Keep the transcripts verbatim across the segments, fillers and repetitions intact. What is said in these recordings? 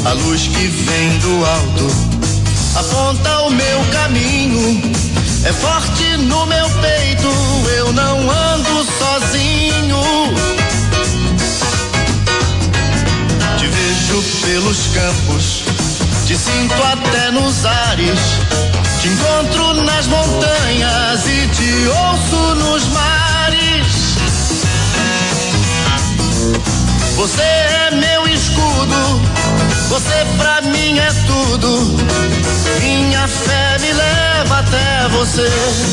A luz que vem do alto aponta o meu caminho. É forte no meu peito, eu não ando sozinho. Te vejo pelos campos, te sinto até nos ares. Te encontro nas montanhas e te ouço nos mares. Você é meu escudo, você pra mim é tudo. Minha fé me leva até você.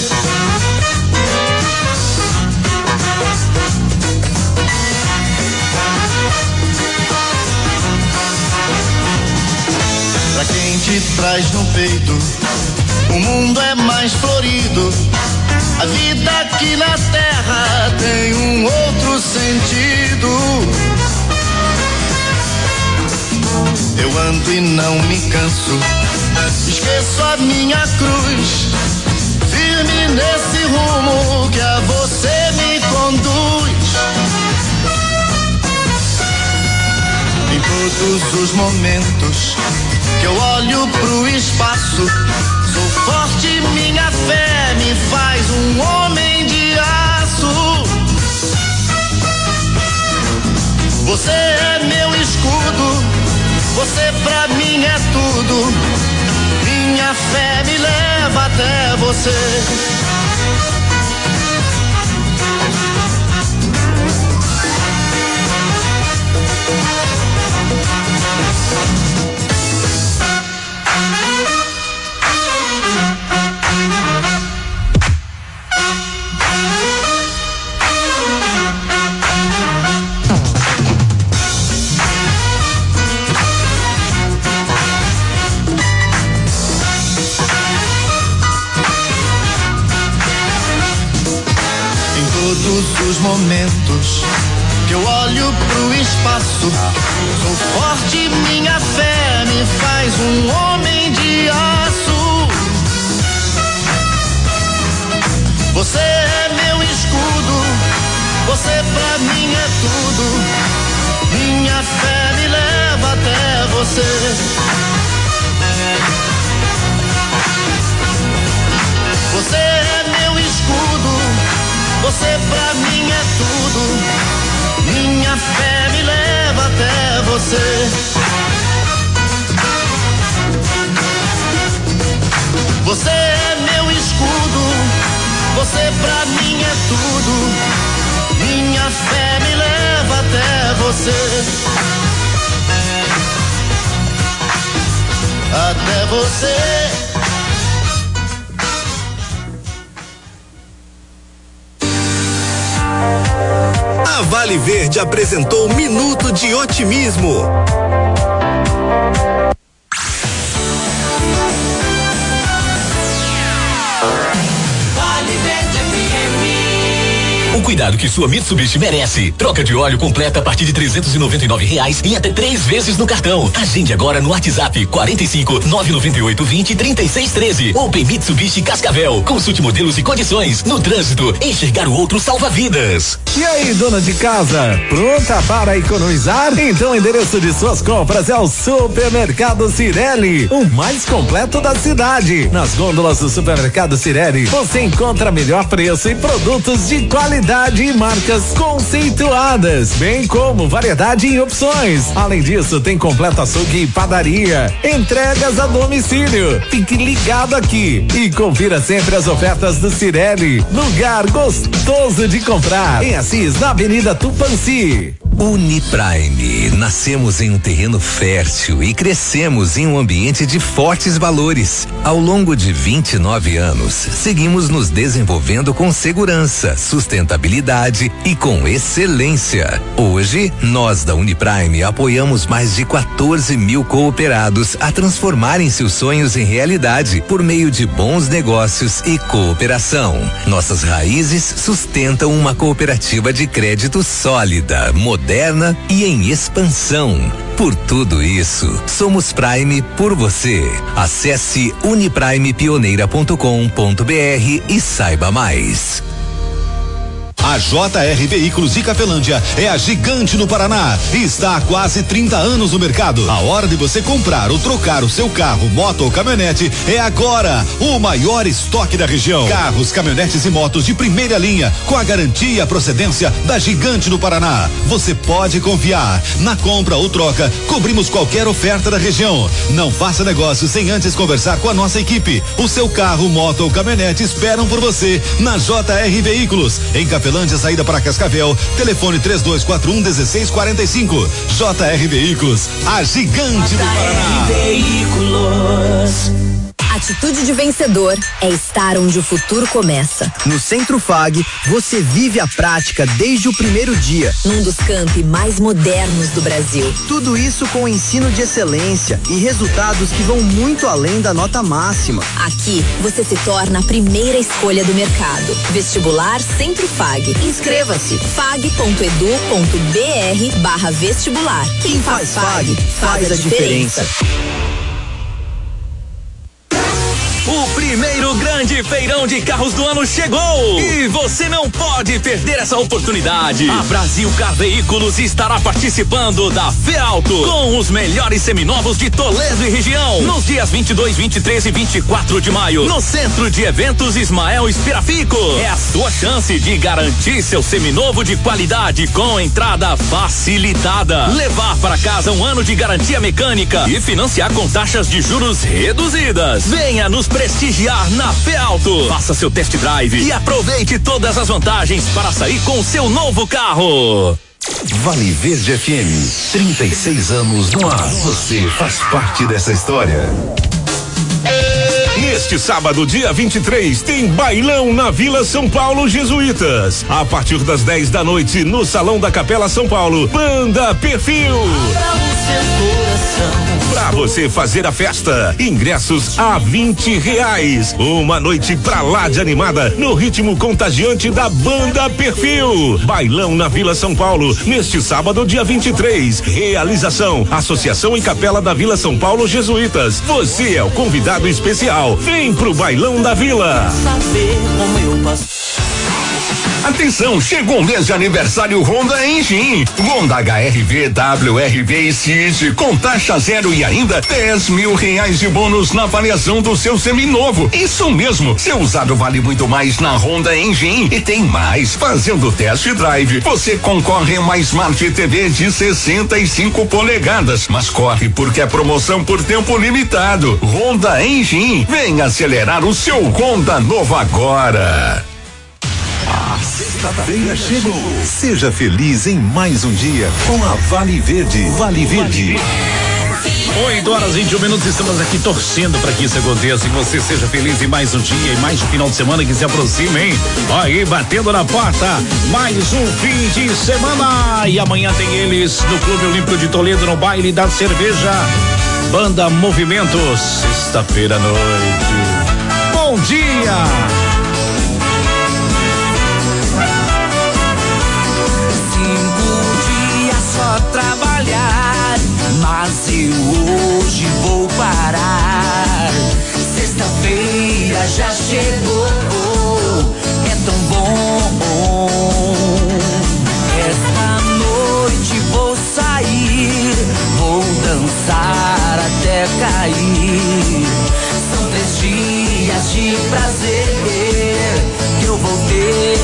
Pra quem te traz no peito, o mundo é mais florido. A vida aqui na terra tem um outro sentido. Eu ando e não me canso, esqueço a minha cruz, firme nesse rumo que a você me conduz. Em todos os momentos que eu olho pro espaço, sou forte, minha fé me faz um homem de aço. Você é meu escudo, você pra mim é tudo. Minha fé me leva até você. Todos os momentos que eu olho pro espaço, sou forte, minha fé me faz um homem de aço. Você é meu escudo, você pra mim é tudo. Minha fé me leva até você. Você é meu escudo, você pra mim é tudo. Minha fé me leva até você. Você é meu escudo, você pra mim é tudo. Minha fé me leva até você. Até você. A Vale Verde apresentou Minuto de Otimismo. O cuidado que sua Mitsubishi merece. Troca de óleo completa a partir de trezentos e noventa e nove reais em até três vezes no cartão. Agende agora no WhatsApp quarenta e cinco, nove nove oito, vinte, trinta e seis, treze. Open Mitsubishi Cascavel. Consulte modelos e condições. No trânsito, enxergar o outro salva vidas. E aí, dona de casa, pronta para economizar? Então o endereço de suas compras é o Supermercado Cirelli, o mais completo da cidade. Nas gôndolas do Supermercado Cirelli, você encontra melhor preço e produtos de qualidade e marcas conceituadas, bem como variedade e opções. Além disso, tem completo açougue e padaria, entregas a domicílio. Fique ligado aqui e confira sempre as ofertas do Cirelli, lugar gostoso de comprar. Em Assis, na Avenida Tupanci. Uniprime, nascemos em um terreno fértil e crescemos em um ambiente de fortes valores. Ao longo de vinte e nove anos, seguimos nos desenvolvendo com segurança, sustentabilidade e com excelência. Hoje, nós da Uniprime apoiamos mais de quatorze mil cooperados a transformarem seus sonhos em realidade por meio de bons negócios e cooperação. Nossas raízes sustentam uma cooperativa de crédito sólida, moderna moderna e em expansão. Por tudo isso, somos Prime por você. Acesse uniprime pioneira ponto com ponto br e saiba mais. A J R Veículos de Cafelândia é a gigante no Paraná e está há quase trinta anos no mercado. A hora de você comprar ou trocar o seu carro, moto ou caminhonete é agora. O maior estoque da região. Carros, caminhonetes e motos de primeira linha com a garantia e a procedência da gigante no Paraná. Você pode confiar. Na compra ou troca, cobrimos qualquer oferta da região. Não faça negócio sem antes conversar com a nossa equipe. O seu carro, moto ou caminhonete esperam por você na J R Veículos. Em Cafelândia, saída para Cascavel. Telefone três dois quatro um, um seis quatro cinco. J R Veículos, a gigante do Paraná. Veículos. Atitude de vencedor é estar onde o futuro começa. No Centro F A G, você vive a prática desde o primeiro dia. Num dos campi mais modernos do Brasil. Tudo isso com ensino de excelência e resultados que vão muito além da nota máxima. Aqui, você se torna a primeira escolha do mercado. Vestibular Centro F A G. Inscreva-se. fag ponto edu ponto br barra vestibular. Quem faz F A G, faz a diferença. O primeiro grande feirão de carros do ano chegou e você não pode perder essa oportunidade. A Brasil Car Veículos estará participando da FEAuto com os melhores seminovos de Toledo e região nos dias vinte e dois, vinte e três e vinte e quatro de maio no Centro de Eventos Ismael Espirafico. É a sua chance de garantir seu seminovo de qualidade com entrada facilitada, levar para casa um ano de garantia mecânica e financiar com taxas de juros reduzidas. Venha nos prestigiar na FEAuto. Faça seu test drive e aproveite todas as vantagens para sair com o seu novo carro. Vale Verde F M, trinta e seis anos no ar. Você faz parte dessa história. Neste sábado, dia vinte e três, tem bailão na Vila São Paulo Jesuítas. A partir das dez da noite, no Salão da Capela São Paulo, Banda Perfil. Pra você fazer a festa, ingressos a vinte reais. Uma noite pra lá de animada, no ritmo contagiante da Banda Perfil. Bailão na Vila São Paulo, neste sábado, dia vinte e três. Realização: Associação e Capela da Vila São Paulo Jesuítas. Você é o convidado especial. Vem pro Bailão da Vila. Atenção, chegou o mês de aniversário Honda Engine. Honda H R V, W R V e Cid com taxa zero e ainda dez mil reais de bônus na avaliação do seu seminovo. Isso mesmo, seu usado vale muito mais na Honda Engine. E tem mais, fazendo test drive, você concorre a uma Smart T V de sessenta e cinco polegadas. Mas corre porque é promoção por tempo limitado. Honda Engine, vem acelerar o seu Honda novo agora. A sexta-feira chegou. Seja feliz em mais um dia com a Vale Verde. Vale Verde. oito horas e vinte e um minutos, estamos aqui torcendo para que isso aconteça e você seja feliz em mais um dia e mais um final de semana que se aproxima, hein? Aí, batendo na porta, mais um fim de semana. E amanhã tem eles no Clube Olímpico de Toledo, no baile da cerveja. Banda Movimentos, sexta-feira à noite. Bom dia! Só trabalhar, mas eu hoje vou parar. Sexta-feira já chegou, é tão bom. Esta noite vou sair, vou dançar até cair. São três dias de prazer que eu vou ter.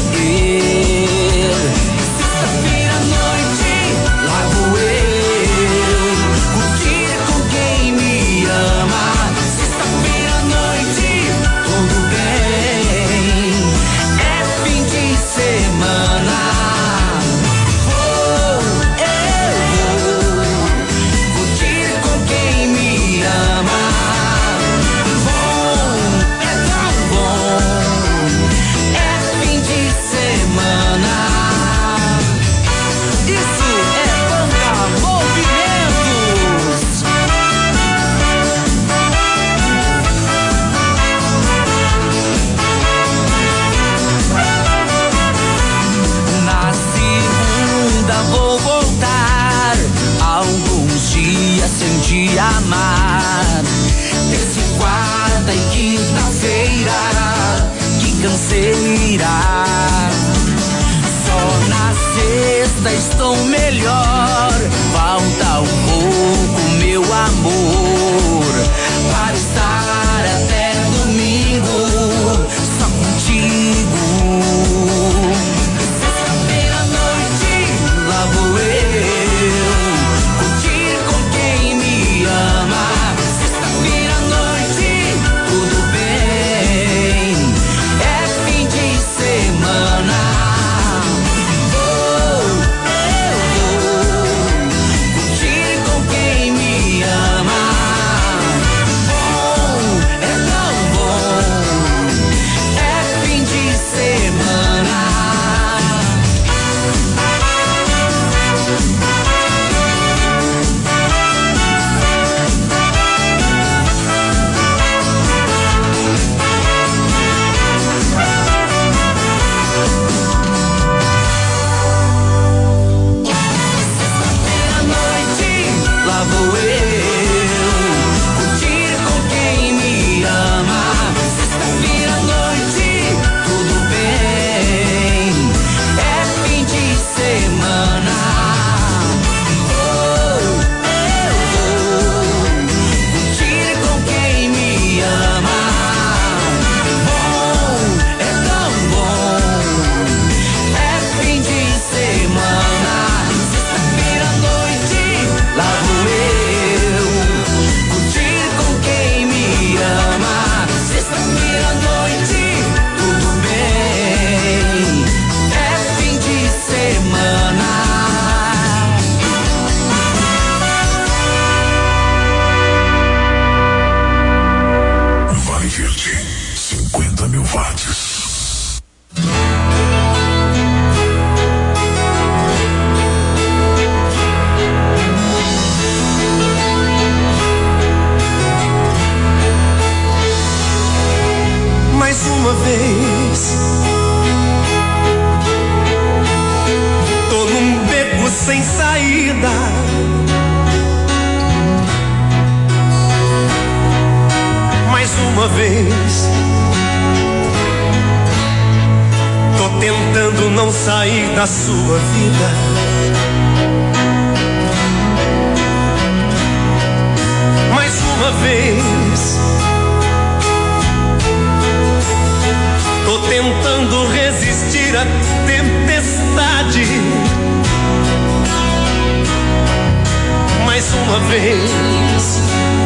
Amar, terça, quarta e quinta-feira, que canseira. melhor. Falta um pouco, meu amor, para estar até domingo só contigo. Sexta-feira à noite, lá vou eu curtir com quem me ama. Sexta-feira à noite, tudo bem, é fim de semana. Da sua vida, mais uma vez, tô tentando resistir à tempestade, mais uma vez,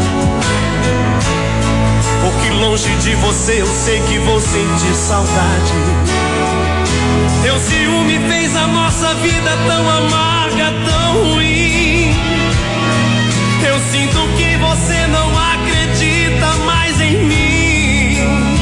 porque longe de você eu sei que vou sentir saudade. Teu ciúme fez a nossa vida tão amarga, tão ruim. Eu sinto que você não acredita mais em mim.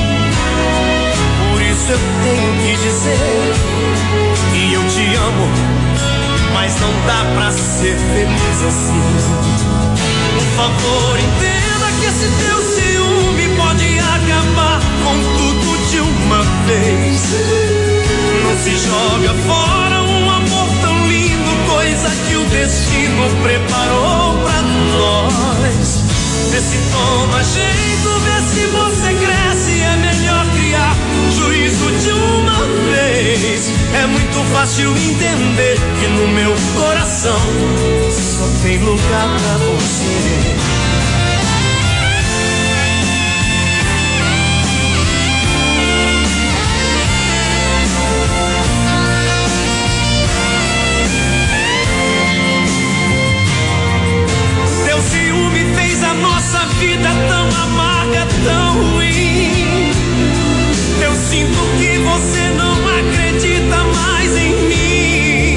Por isso eu tenho que dizer que eu te amo, mas não dá pra ser feliz assim. Por favor, entenda que esse teu ciúme pode acabar com tudo de uma vez. Não se joga fora um amor tão lindo, coisa que o destino preparou pra nós. Vê se toma jeito, vê se você cresce, é melhor criar juízo de uma vez. É muito fácil entender que no meu coração só tem lugar pra você. Nossa vida tão amarga, tão ruim. Eu sinto que você não acredita mais em mim.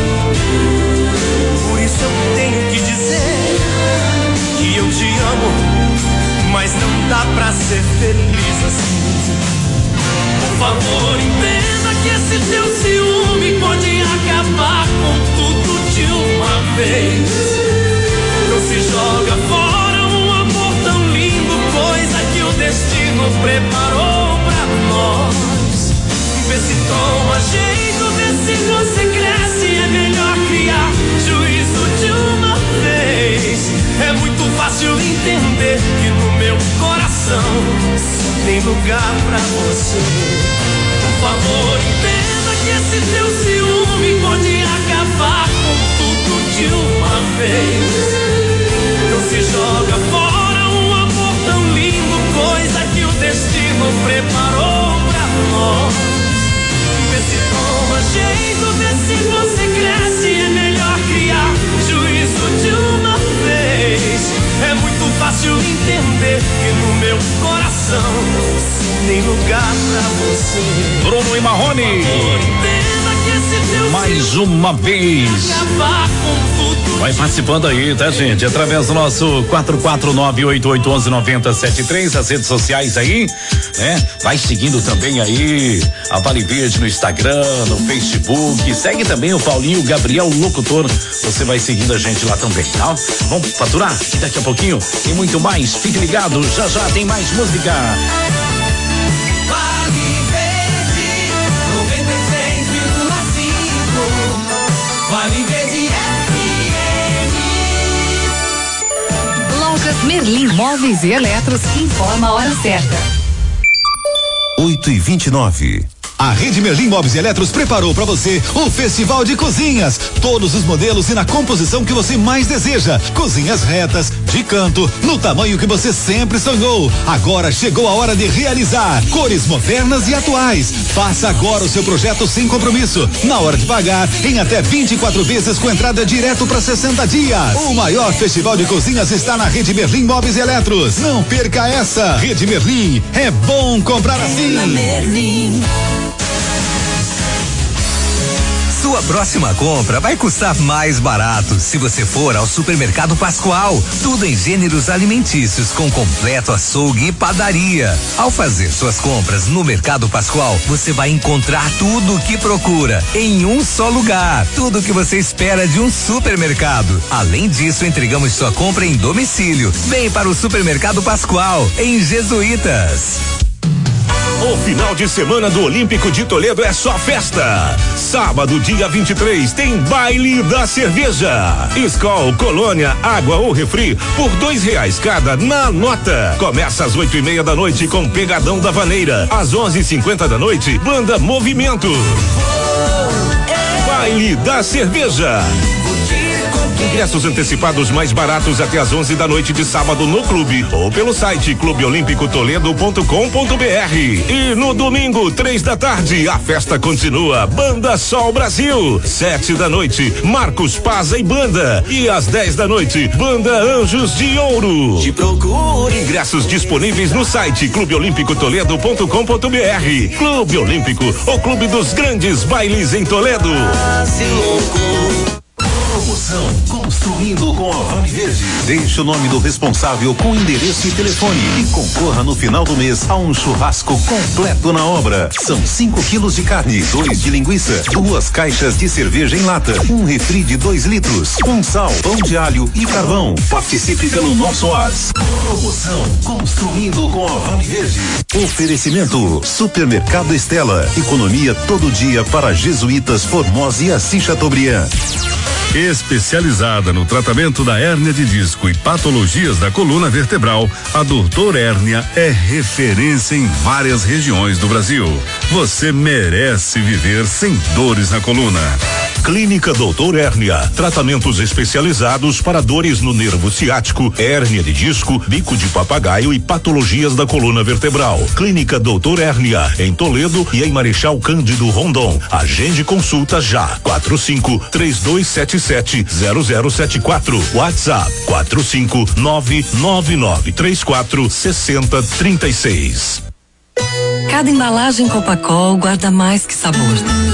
Por isso eu tenho que dizer que eu te amo, mas não dá pra ser feliz assim. Por favor, entenda que esse teu ciúme pode acabar com tudo de uma vez. Não se joga fora o destino preparou pra nós. Vê se toma jeito, vê se você cresce, é melhor criar juízo de uma vez. É muito fácil entender que no meu coração só tem lugar pra você. Por favor, entenda que esse teu ciúme pode acabar com tudo mais uma vez. Vai participando aí, tá, gente? Através do nosso quatro quatro nove oito oito um um nove zero sete três, as redes sociais aí, né? Vai seguindo também aí a Vale Verde no Instagram, no Facebook. Segue também o Paulinho Gabriel Locutor. Você vai seguindo a gente lá também, tá? Vamos faturar? E daqui a pouquinho tem muito mais. Fique ligado, já já tem mais música. Vale Verde noventa e seis vírgula cinco. Vale Verde F M. Lojas Merlin Móveis e Eletros informa a hora certa. oito e vinte e nove. A Rede Merlin Móveis e Eletros preparou para você o Festival de Cozinhas. Todos os modelos e na composição que você mais deseja. Cozinhas retas, de canto, no tamanho que você sempre sonhou. Agora chegou a hora de realizar. Cores modernas e atuais. Faça agora o seu projeto sem compromisso. Na hora de pagar, em até vinte e quatro vezes com entrada direto para sessenta dias. O maior festival de cozinhas está na Rede Merlin Móveis e Eletros. Não perca essa. Rede Merlin, é bom comprar assim. Merlin. Sua próxima compra vai custar mais barato se você for ao Supermercado Pascoal. Tudo em gêneros alimentícios com completo açougue e padaria. Ao fazer suas compras no Mercado Pascoal, você vai encontrar tudo o que procura em um só lugar. Tudo o que você espera de um supermercado. Além disso, entregamos sua compra em domicílio. Vem para o Supermercado Pascoal, em Jesuítas. O final de semana do Olímpico de Toledo é só festa. Sábado, dia vinte e três, tem baile da cerveja. Skol, Colônia, água ou refri por dois reais cada na nota. Começa às oito e meia da noite com Pegadão da Vaneira. Às onze e cinquenta da noite, Banda Movimento. Baile da cerveja. Ingressos antecipados mais baratos até às onze da noite de sábado no clube ou pelo site clube olímpico toledo ponto com ponto br. E no domingo, três da tarde, a festa continua. Banda Sol Brasil. Sete da noite, Marcos Paz e Banda. E às dez da noite, Banda Anjos de Ouro. Te procure. Ingressos disponíveis no site clube olímpico toledo ponto com ponto br. Clube Olímpico, o clube dos grandes bailes em Toledo. Promoção Construindo com a Vale Verde. Deixe o nome do responsável com endereço e telefone e concorra no final do mês a um churrasco completo na obra. São cinco quilos de carne, dois de linguiça, duas caixas de cerveja em lata, um refri de dois litros, um sal, pão de alho e carvão. Participe pelo nosso WhatsApp. Promoção Construindo com a Vale Verde. Oferecimento Supermercado Estela. Economia todo dia para Jesuítas, Formosa e Assis Chateaubriand. Especializada no tratamento da hérnia de disco e patologias da coluna vertebral, a Doutor Hérnia é referência em várias regiões do Brasil. Você merece viver sem dores na coluna. Clínica Doutor Hérnia, tratamentos especializados para dores no nervo ciático, hérnia de disco, bico de papagaio e patologias da coluna vertebral. Clínica Doutor Hérnia, em Toledo e em Marechal Cândido Rondon. Agende consulta já. quatro cinco três dois sete sete zero zero sete quatro. WhatsApp quatro cinco nove nove nove três quatro seis zero três seis. Cada embalagem Copacol guarda mais que sabor.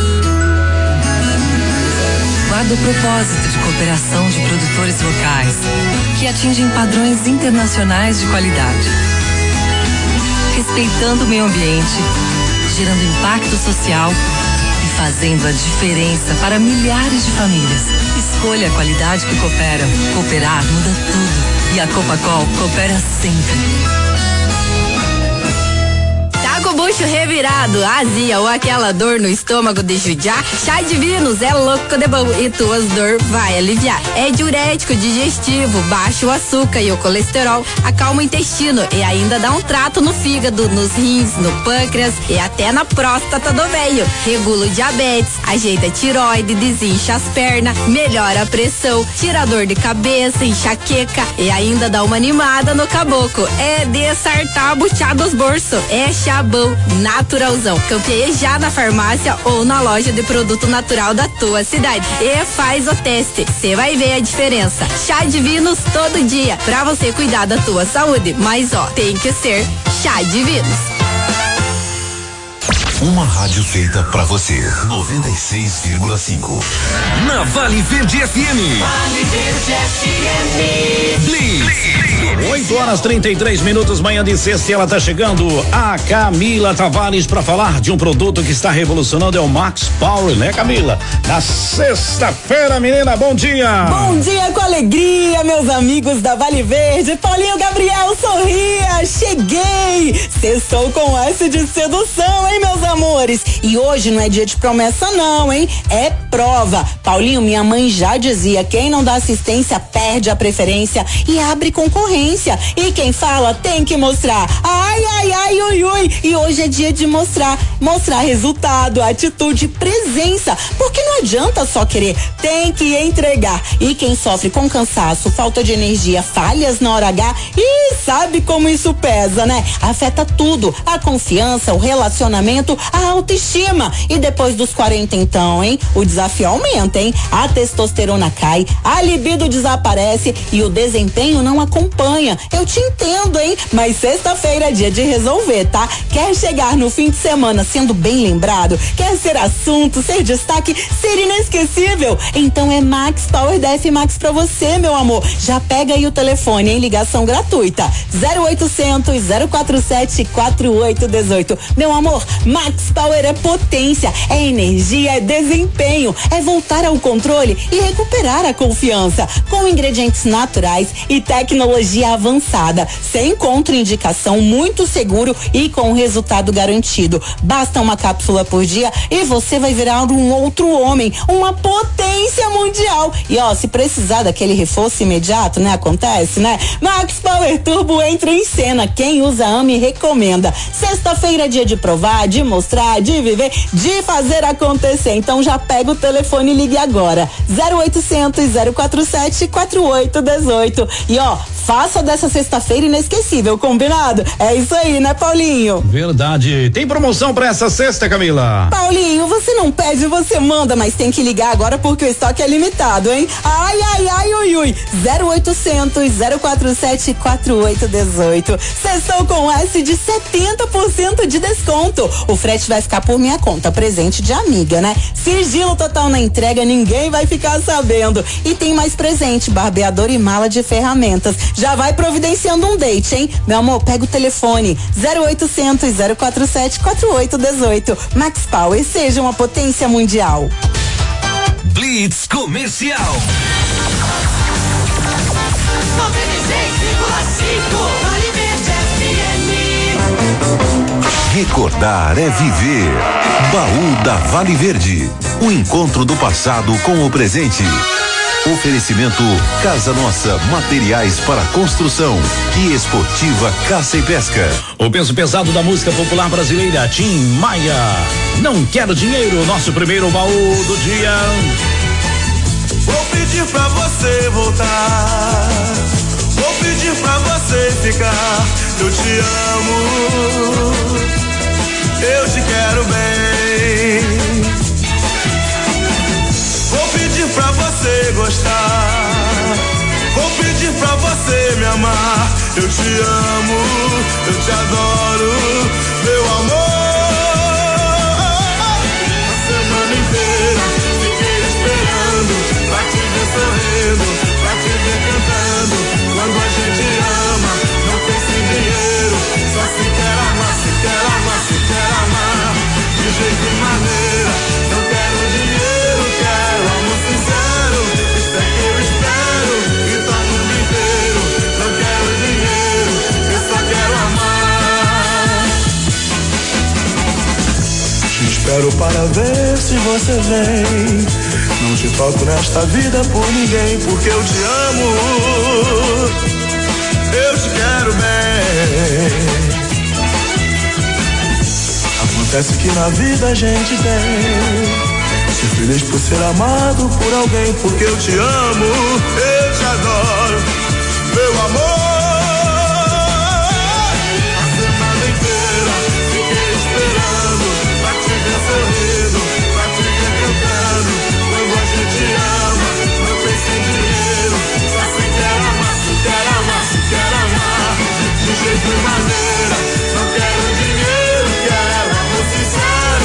Guarda o propósito de cooperação de produtores locais que atingem padrões internacionais de qualidade. Respeitando o meio ambiente, gerando impacto social e fazendo a diferença para milhares de famílias. Escolha a qualidade que coopera. Cooperar muda tudo. E a Copacol coopera sempre. Com o bucho revirado, azia ou aquela dor no estômago de judiar, Chá Divinos é louco de bom e tuas dor vai aliviar. É diurético, digestivo, baixa o açúcar e o colesterol, acalma o intestino e ainda dá um trato no fígado, nos rins, no pâncreas e até na próstata do velho. Regula o diabetes, ajeita a tiroide, desincha as pernas, melhora a pressão, tira a dor de cabeça, enxaqueca e ainda dá uma animada no caboclo. É de sartar buchar dos bolsos. É chá bom, naturalzão. Campeie já na farmácia ou na loja de produto natural da tua cidade. E faz o teste. Você vai ver a diferença. Chá Divinos todo dia. Pra você cuidar da tua saúde. Mas ó, tem que ser Chá Divinos. Uma rádio feita pra você. noventa e seis vírgula cinco. Na Vale Verde F M. Vale Verde F M. Blitz. oito horas trinta e três minutos, manhã de sexta, e ela tá chegando, a Camila Tavares, para falar de um produto que está revolucionando, é o Max Power, né, Camila? Na sexta-feira, menina, bom dia! Bom dia com alegria, meus amigos da Vale Verde. Paulinho Gabriel, sorria, cheguei! Sextou com S de sedução, hein, meus amores? E hoje não é dia de promessa não, hein? É prova. Paulinho, minha mãe já dizia, quem não dá assistência perde a preferência e abre concorrência. E quem fala tem que mostrar. Ai, ai, ai, ui, ui. E hoje é dia de mostrar. Mostrar resultado, atitude, presença. Porque não adianta só querer, tem que entregar. E quem sofre com cansaço, falta de energia, falhas na hora H, e sabe como isso pesa, né? Afeta tudo, a confiança, o relacionamento, a autoestima. E depois dos quarenta então, hein? O desafio aumenta, hein? A testosterona cai, a libido desaparece e o desempenho não acompanha. Eu te entendo, hein? Mas sexta-feira é dia de resolver, tá? Quer chegar no fim de semana sendo bem lembrado? Quer ser assunto, ser destaque, ser inesquecível? Então é Max Power da F Max pra você, meu amor. Já pega aí o telefone em ligação gratuita. zero oitocentos, zero quatro sete, quatro oito um oito. Meu amor, Max Power é potência, é energia, é desempenho, é voltar ao controle e recuperar a confiança. Com ingredientes naturais e tecnologia avançada, sem contraindicação, muito seguro e com resultado garantido. Basta uma cápsula por dia e você vai virar um outro homem, uma potência mundial. E ó, se precisar daquele reforço imediato, né? Acontece, né? Max Power Turbo entra em cena. Quem usa, ama e recomenda. Sexta-feira é dia de provar, de mostrar, de viver, de fazer acontecer. Então já pega o telefone e ligue agora. zero oitocentos, zero quatro sete, quatro oito um oito. E ó, faça dessa sexta-feira inesquecível, combinado? É isso aí, né, Paulinho? Verdade. Tem promoção pra essa sexta, Camila? Paulinho, você não pede, você manda, mas tem que ligar agora porque o estoque é limitado, hein? Ai, ai, ai, ui, ui. zero oitocentos, zero quatro sete, quatro oito um oito. Sextou com S de setenta por cento de desconto. O frete vai ficar por minha conta, presente de amiga, né? Sigilo total na entrega, ninguém vai ficar sabendo. E tem mais presente, barbeador e mala de ferramentas. Já vai providenciando um date, hein? Meu amor, pega o telefone zero oitocentos, zero quatro sete, quatro oito um oito. Max Power, seja uma potência mundial. Blitz Comercial. noventa e seis vírgula cinco. Vale Verde F M. Recordar é viver. Baú da Vale Verde. O encontro do passado com o presente. Oferecimento Casa Nossa, materiais para construção e Esportiva Caça e Pesca. O peso pesado da música popular brasileira, Tim Maia. Não quero dinheiro, nosso primeiro baú do dia. Vou pedir pra você voltar. Vou pedir pra você ficar. Eu te amo. Eu te quero bem. Vou pedir pra você gostar. Vou pedir pra você me amar. Eu te amo, eu te adoro, meu amor. A semana inteira fiquei esperando pra te ver sorrindo, pra te ver cantando. Quando a gente ama, não pensa em dinheiro. Só se quer amar, se quer amar, se quer amar. De jeito e maneira, não quero dinheiro, quero amor sincero. Isso é que eu espero, e tá no mundo inteiro. Não quero dinheiro, eu só quero amar. Te espero para ver se você vem. Não te troco nesta vida por ninguém, porque eu te amo. Eu te quero bem. Acontece que na vida a gente tem ser feliz por ser amado por alguém, porque eu te amo, eu te adoro, meu amor. A semana inteira fiquei esperando pra te ver sorrindo, pra te ver cantando. Quando a gente ama, não pensa em dinheiro. Só se quer amar, se quer amar, se quer amar. De jeito e maneira, não quero dinheiro, quero amor sincero.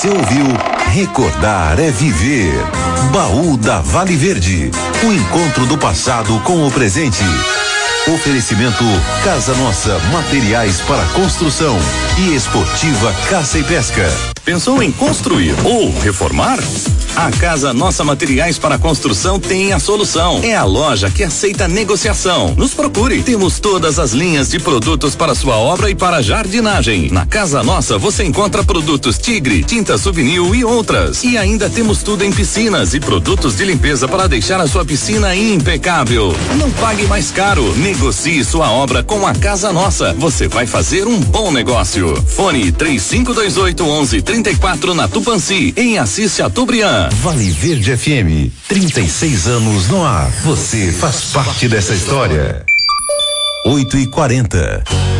Você ouviu Recordar é Viver. Baú da Vale Verde. O encontro do passado com o presente. Oferecimento Casa Nossa, materiais para construção e Esportiva Caça e Pesca. Pensou em construir ou reformar? A Casa Nossa Materiais para Construção tem a solução. É a loja que aceita negociação. Nos procure. Temos todas as linhas de produtos para sua obra e para jardinagem. Na Casa Nossa você encontra produtos Tigre, tinta Souvenir e outras. E ainda temos tudo em piscinas e produtos de limpeza para deixar a sua piscina impecável. Não pague mais caro. Negocie sua obra com a Casa Nossa. Você vai fazer um bom negócio. Fone três cinco dois oito, onze trinta e quatro na Tupanci, em Assis Chateaubriand. Vale Verde F M, trinta e seis anos no ar. Você faz parte dessa história. oito e quarenta.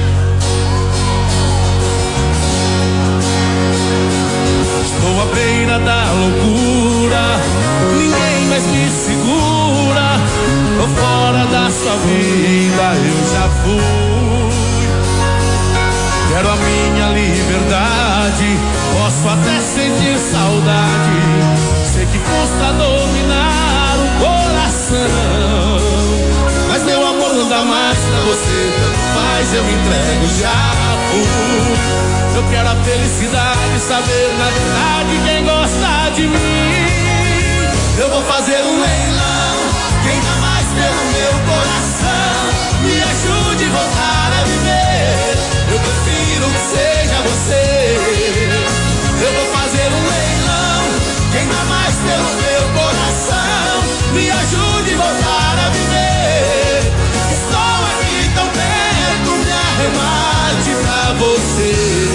Estou à beira da loucura, ninguém mais me segura. Tô fora da sua vida, eu já fui. Quero a minha liberdade, posso até sentir saudade. Sei que custa dominar o coração, mas meu amor não dá mais pra você. Tanto faz, eu me entrego, já fui. Eu quero a felicidade, saber na verdade quem gosta de mim. Eu vou fazer um leilão, quem dá mais pelo meu coração. Me ajude a voltar a viver, eu prefiro que seja você. Eu vou fazer um leilão, quem dá mais pelo meu coração. Me ajude a voltar a viver. Estou aqui tão perto, me arremate pra você.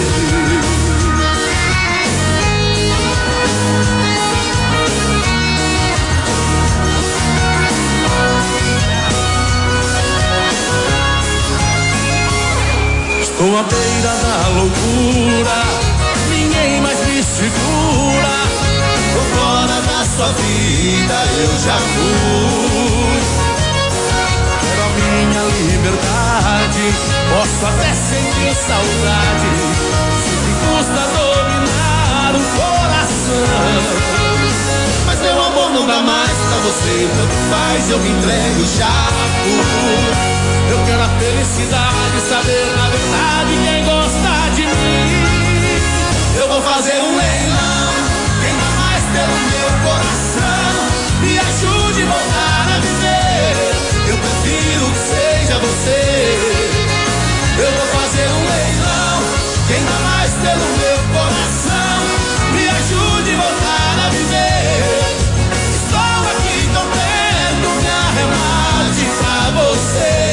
Estou à beira da loucura, ninguém mais me segura. Tô fora da sua vida, eu já fui. Quero a minha liberdade, posso até sentir saudade. Se me custa dominar o coração, mas meu amor não dá mais pra você. Tanto faz, eu me entrego, já fui. Eu quero a felicidade, saber na verdade quem gosta de mim. Eu vou fazer um leilão, quem dá mais pelo meu coração. Me ajude a voltar a viver, eu prefiro que seja você. Eu vou fazer um leilão, quem dá mais pelo meu coração. Me ajude a voltar a viver. Estou aqui tão perto, me arremate pra você.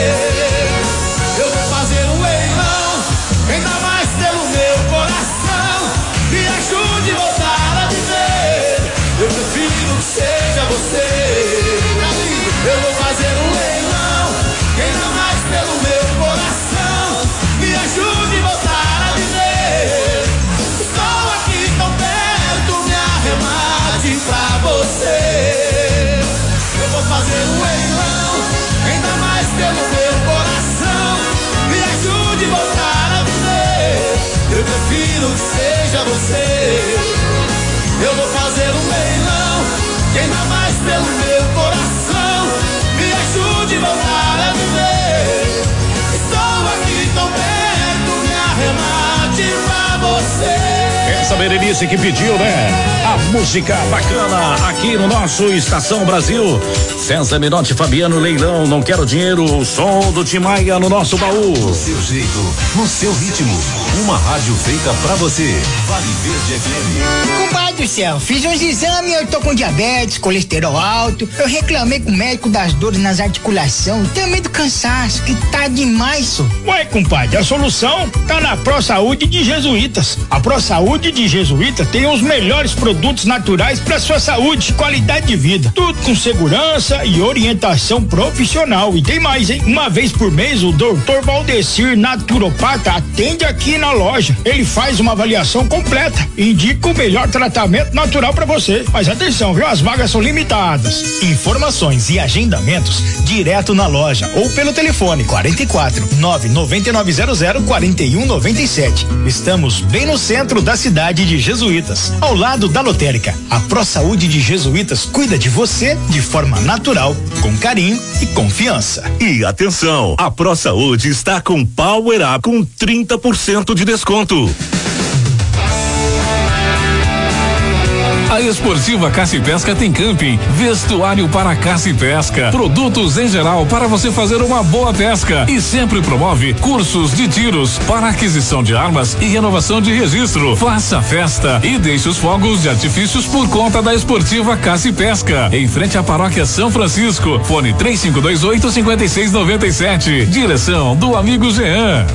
Eu vou fazer um leilão, quem dá mais pelo meu coração. Me ajude a voltar a viver, eu prefiro que seja você. Eu vou fazer um leilão, quem dá mais pelo meu coração. Me ajude a voltar a viver. Estou aqui tão perto, me arremate pra você. Eu vou fazer um leilão, quem dá mais pelo meu coração. Me ajude a voltar a viver, eu prefiro que seja você. Eu vou fazer um leilão, quem dá mais pelo meu coração. Me ajude a voltar a viver. Estou aqui tão perto, me arremate pra você. Essa Berenice que pediu, né? A música bacana aqui no nosso Estação Brasil. César Minotti, Fabiano Leilão, Não Quero Dinheiro, o som do Tim Maia no nosso baú. Do seu jeito, no seu ritmo, uma rádio feita pra você. Vale Verde F M. Compadre do céu, fiz uns exames, eu tô com diabetes, colesterol alto. Eu reclamei com o médico das dores nas articulações, também do cansaço, que tá demais, só. Ué, compadre, a solução tá na Pro Saúde de Jesuítas. A Pro Saúde de Jesuítas tem os melhores produtos naturais para sua saúde, qualidade de vida. Tudo com segurança e orientação profissional. E tem mais, hein? Uma vez por mês, o doutor Valdecir, naturopata, atende aqui na loja. Ele faz uma avaliação completa e indica o melhor tratamento natural para você. Mas atenção, viu? As vagas são limitadas. Informações e agendamentos direto na loja ou pelo telefone quarenta e quatro, nove nove nove zero zero, quarenta e um noventa e sete. Estamos bem no centro da cidade Unidade de Jesuítas, ao lado da lotérica. A ProSaúde de Jesuítas cuida de você de forma natural, com carinho e confiança. E atenção, a ProSaúde está com Power Up com trinta por cento de desconto. A Esportiva Caça e Pesca tem camping, vestuário para caça e pesca, produtos em geral para você fazer uma boa pesca e sempre promove cursos de tiros para aquisição de armas e renovação de registro. Faça festa e deixe os fogos de artifícios por conta da Esportiva Caça e Pesca, em frente à Paróquia São Francisco. Fone três cinco dois oito, cinco seis nove sete. Direção do amigo Jean.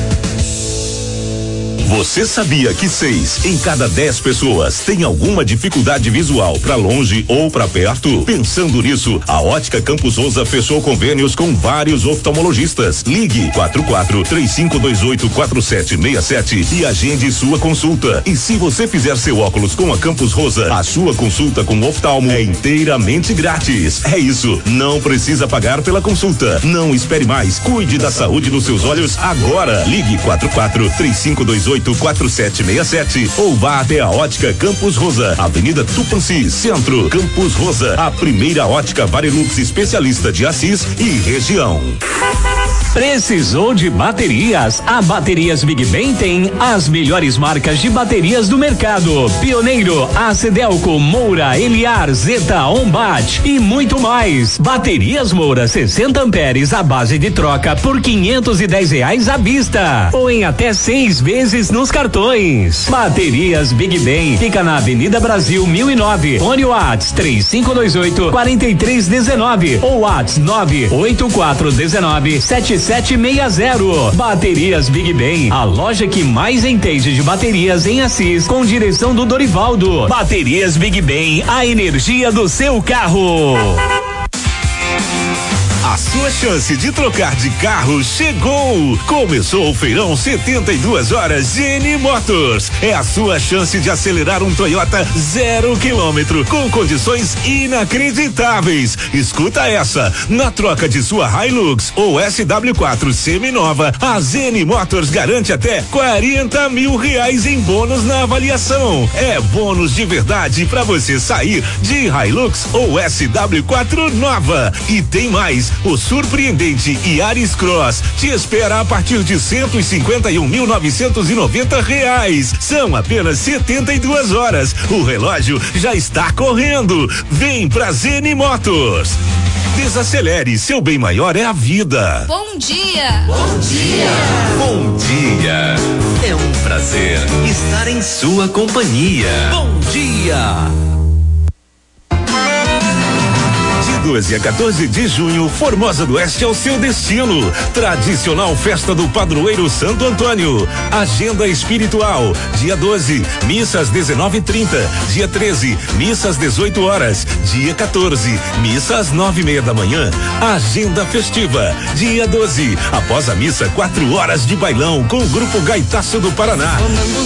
Você sabia que seis em cada dez pessoas tem alguma dificuldade visual para longe ou para perto? Pensando nisso, a Ótica Campos Rosa fechou convênios com vários oftalmologistas. Ligue quatro quatro três cinco dois oito quatro sete seis sete e agende sua consulta. E se você fizer seu óculos com a Campos Rosa, a sua consulta com oftalmo é inteiramente grátis. É isso, não precisa pagar pela consulta. Não espere mais, cuide da saúde dos seus olhos agora. Ligue quatro quatro três cinco dois oito quatro sete seis sete ou vá até a Ótica Campos Rosa, Avenida Tupãssi, Centro. Campos Rosa, a primeira ótica Varilux especialista de Assis e região. Precisou de baterias? A Baterias Big Ben tem as melhores marcas de baterias do mercado. Pioneiro, Acedelco, Moura, Eliar, Zeta, Ombat e muito mais. Baterias Moura sessenta amperes à base de troca por quinhentos e dez reais à vista ou em até seis vezes nos cartões. Baterias Big Ben fica na Avenida Brasil mil e nove. Fone Whats três cinco dois oito quatro três um nove ou Whats nove oito quatro um nove sete sete seis zero. Baterias Big Ben, a loja que mais entende de baterias em Assis, com direção do Dorivaldo. Baterias Big Ben, a energia do seu carro. A sua chance de trocar de carro chegou! Começou o feirão setenta e duas horas G N Motors. É a sua chance de acelerar um Toyota zero quilômetro com condições inacreditáveis. Escuta essa! Na troca de sua Hilux ou S W quatro semi-nova, a G N Motors garante até quarenta mil reais em bônus na avaliação. É bônus de verdade para você sair de Hilux ou S W quatro nova. E tem mais! O surpreendente Yaris Cross te espera a partir de cento e cinquenta e um mil novecentos e noventa reais. São apenas setenta e duas horas. O relógio já está correndo. Vem pra Z N Motors. Desacelere, seu bem maior é a vida. Bom dia. Bom dia. Bom dia. É um prazer estar em sua companhia. Bom dia. doze a quatorze de junho, Formosa do Oeste é o seu destino. Tradicional festa do padroeiro Santo Antônio. Agenda espiritual. Dia doze, missa às dezenove e trinta. Dia treze, missa às dezoito horas. Dia quatorze, missa às nove e meia da manhã. Agenda festiva. Dia doze, após a missa, quatro horas de bailão com o grupo Gaitaço do Paraná.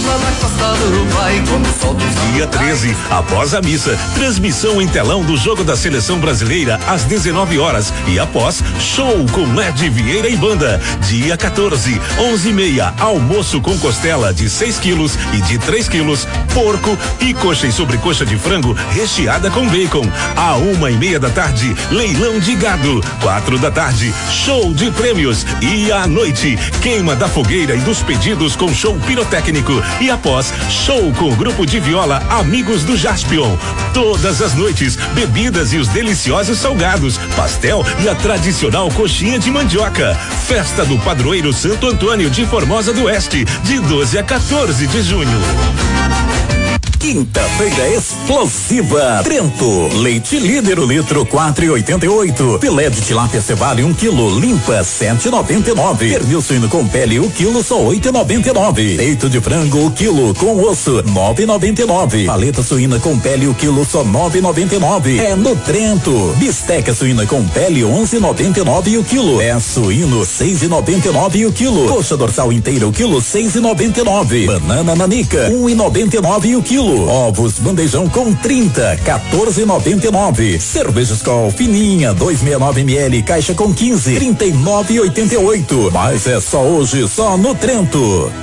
Dia treze, após a missa, transmissão em telão do jogo da seleção brasileira às dezenove horas e após show com Ed Vieira e banda. Dia quatorze, onze e meia, almoço com costela de seis quilos e de três quilos, porco e coxa e sobrecoxa de frango recheada com bacon. À uma e meia da tarde, leilão de gado. Quatro da tarde, show de prêmios e à noite, queima da fogueira e dos pedidos com show pirotécnico e após show com o grupo de viola Amigos do Jaspion. Todas as noites, bebidas e os deliciosos salgados, pastel e a tradicional coxinha de mandioca. Festa do Padroeiro Santo Antônio de Formosa do Oeste, de doze a quatorze de junho. Quinta-feira explosiva. Trento. Leite líder o litro quatro e oitenta e oito. Filé de tilápia cevale um quilo limpa sete e noventa e nove. Pernil suíno com pele o quilo só oito e noventa e nove. Peito de frango o quilo com osso nove e noventa e nove. Paleta suína com pele o quilo só nove e noventa e nove. É no Trento. Bisteca suína com pele onze e noventa e nove o quilo. É suíno seis e noventa e nove o quilo. Coxa dorsal inteira o quilo seis e noventa e nove. Banana nanica um e noventa e nove o quilo. Ovos bandejão com trinta, quatorze e noventa e nove. Cerveja Skol fininha, duzentos e sessenta e nove mililitros, caixa com quinze, trinta e nove e oitenta e oito. Mas é só hoje, só no Trento.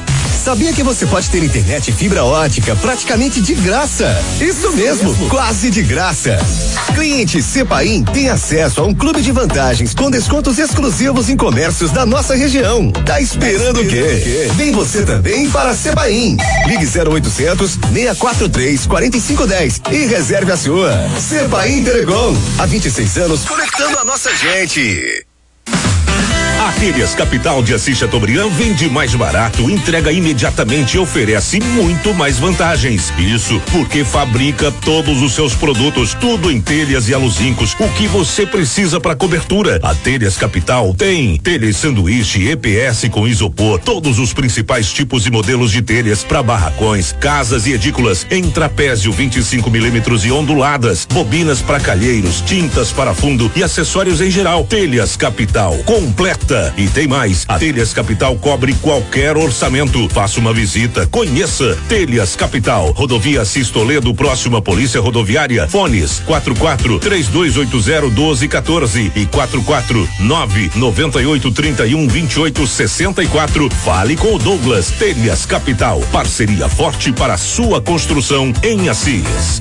Sabia que você pode ter internet e fibra ótica praticamente de graça? Isso mesmo, quase de graça. Cliente Cepaim tem acesso a um clube de vantagens com descontos exclusivos em comércios da nossa região. Tá esperando o quê? Vem você também para Cepaim. Ligue zero oitocentos, seis quatro três, quatro cinco um zero e reserve a sua. Cepaim Telecom, há vinte e seis anos conectando a nossa gente. A Telhas Capital de Assis Chateaubriand vende mais barato, entrega imediatamente e oferece muito mais vantagens. Isso porque fabrica todos os seus produtos, tudo em telhas e aluzincos, o que você precisa para cobertura. A Telhas Capital tem telhas sanduíche, E P S com isopor, todos os principais tipos e modelos de telhas para barracões, casas e edículas em trapézio vinte e cinco milímetros e onduladas, bobinas para calheiros, tintas para fundo e acessórios em geral. Telhas Capital, completa. E tem mais, a Telhas Capital cobre qualquer orçamento. Faça uma visita, conheça Telhas Capital, Rodovia Assis Toledo, próxima Polícia Rodoviária. Fones quatro quatro três dois oito zero um dois um quatro e quatro quatro nove nove oito três um vinte e oito sessenta e quatro. Fale com o Douglas. Telhas Capital, parceria forte para a sua construção em Assis.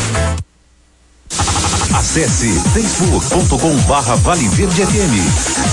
Acesse facebook ponto com barra Vale Verde F M.